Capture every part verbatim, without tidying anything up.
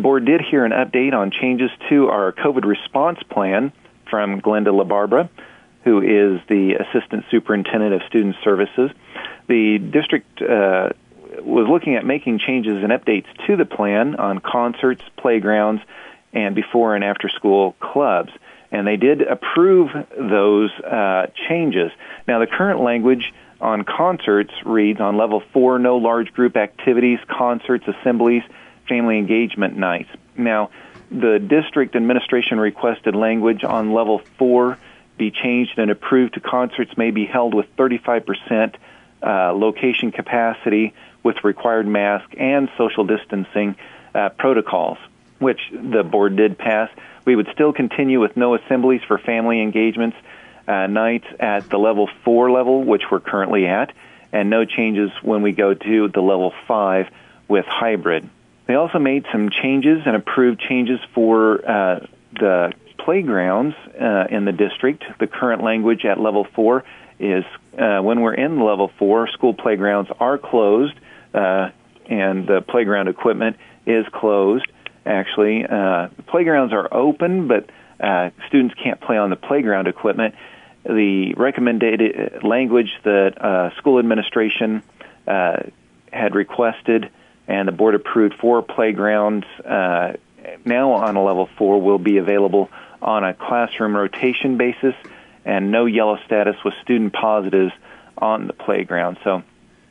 board did hear an update on changes to our COVID response plan from Glenda LaBarbera, who is the Assistant Superintendent of Student Services. The district uh, was looking at making changes and updates to the plan on concerts, playgrounds, and before and after school clubs. And they did approve those uh, changes. Now, the current language on concerts reads on level four, no large group activities, concerts, assemblies, family engagement nights. Now, the district administration requested language on level four be changed and approved to concerts may be held with thirty-five percent uh, location capacity with required mask and social distancing uh, protocols, which the board did pass. We would still continue with no assemblies for family engagements uh, nights at the level four level, which we're currently at, and no changes when we go to the level five with hybrid. They also made some changes and approved changes for uh, the playgrounds uh, in the district. The current language at level four is uh, when we're in level four, school playgrounds are closed uh, and the playground equipment is closed. Actually, uh, playgrounds are open, but uh, students can't play on the playground equipment. The recommended language that uh, school administration uh, had requested and the board approved for playgrounds uh, now on a level four will be available on a classroom rotation basis and no yellow status with student positives on the playground. So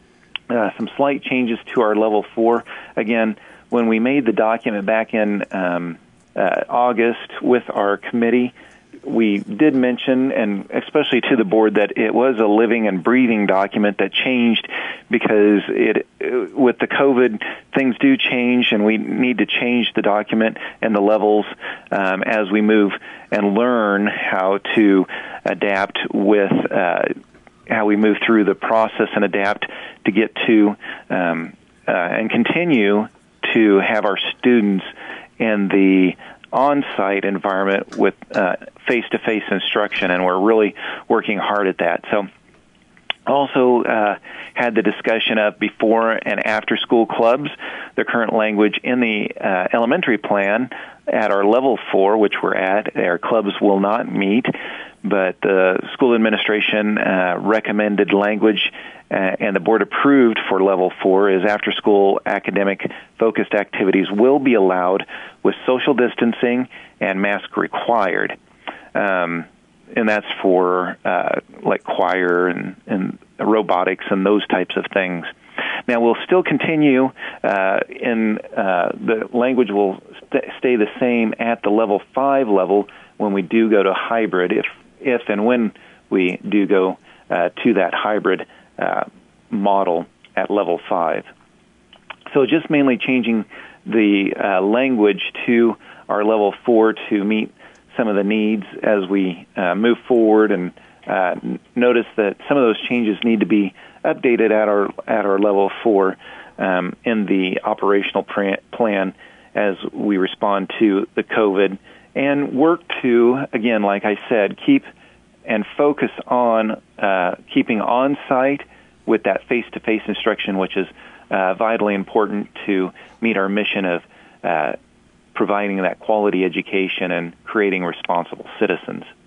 uh, some slight changes to our level four. Again, when we made the document back in um, uh, August with our committee, we did mention, and especially to the board, that it was a living and breathing document that changed because it, with the COVID, things do change, and we need to change the document and the levels um, as we move and learn how to adapt with uh, how we move through the process and adapt to get to um, uh, and continue to have our students in the on-site environment with uh, face-to-face instruction, and we're really working hard at that. So also uh, had the discussion of before and after school clubs. The current language in the uh, elementary plan at our level four, which we're at, our clubs will not meet, but the school administration uh, recommended language uh, and the board approved for level four is after school academic focused activities will be allowed with social distancing and mask required. Um, and that's for uh, like choir and, and robotics and those types of things. Now, we'll still continue uh, in uh, the language will st- stay the same at the level five level when we do go to hybrid, if if and when we do go uh, to that hybrid uh, model at level five. So just mainly changing the uh, language to our level four to meet some of the needs as we uh, move forward, and uh, notice that some of those changes need to be updated at our at our level four um, in the operational plan as we respond to the COVID, and work to, again, like I said, keep and focus on uh, keeping on-site with that face-to-face instruction, which is uh, vitally important to meet our mission of uh, providing that quality education and creating responsible citizens.